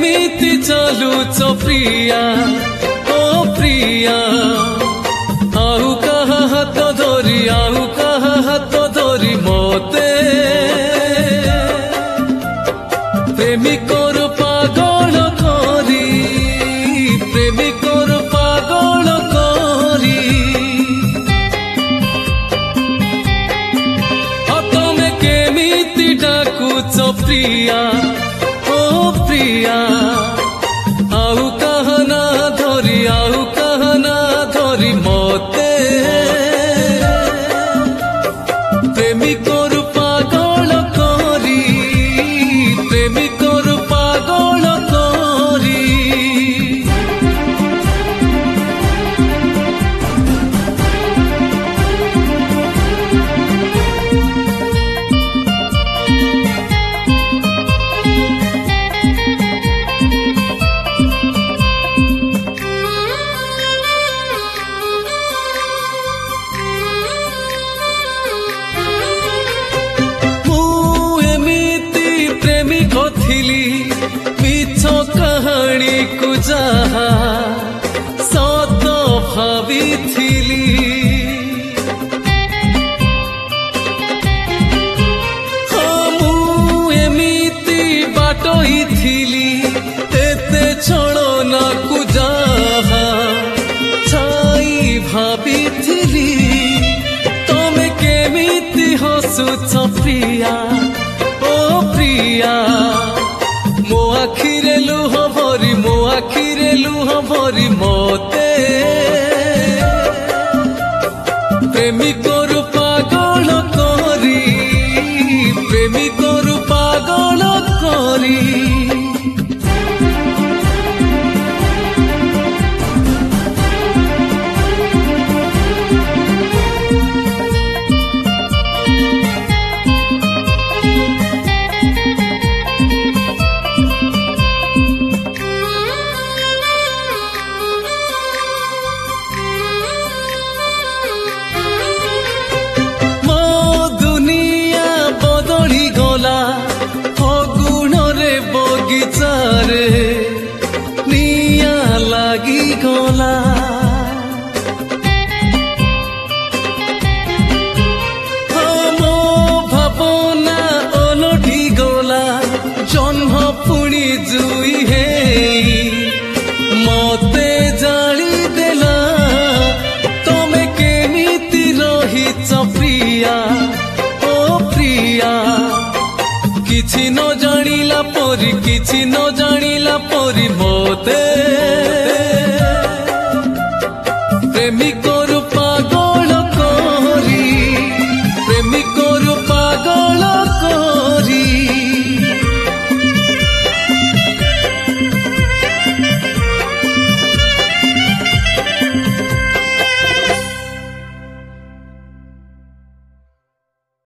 केमिति चलुच प्रिया ओ प्रिया आउ कहा हाथ धरी आउ कहा हाथ धरी मते प्रेमिकर पागल करी प्रेमिकर पागल करी तमे केमिति डाकुच प्रिया ओ प्रिया आउ कहना धरी मते प्रेमिकर पागल करी प्रेमिकर पागल करी मिछ कहानी को जहा सत भावी एमिति बाटई थिली एते छलना को जहा छाई भावी तमे केमिति हसुच प्रिया ओ प्रिया मो आखिरे लुह भरी मते प्रेमिकर पागल करी प्रेमिकर पागल करी निया लागी गला मो भावना ओलटी गला जन्म पुणी जुई हे मते जाली देला तमे केमिति रहिच प्रिया ओ प्रिया किछि न जानिला परी मते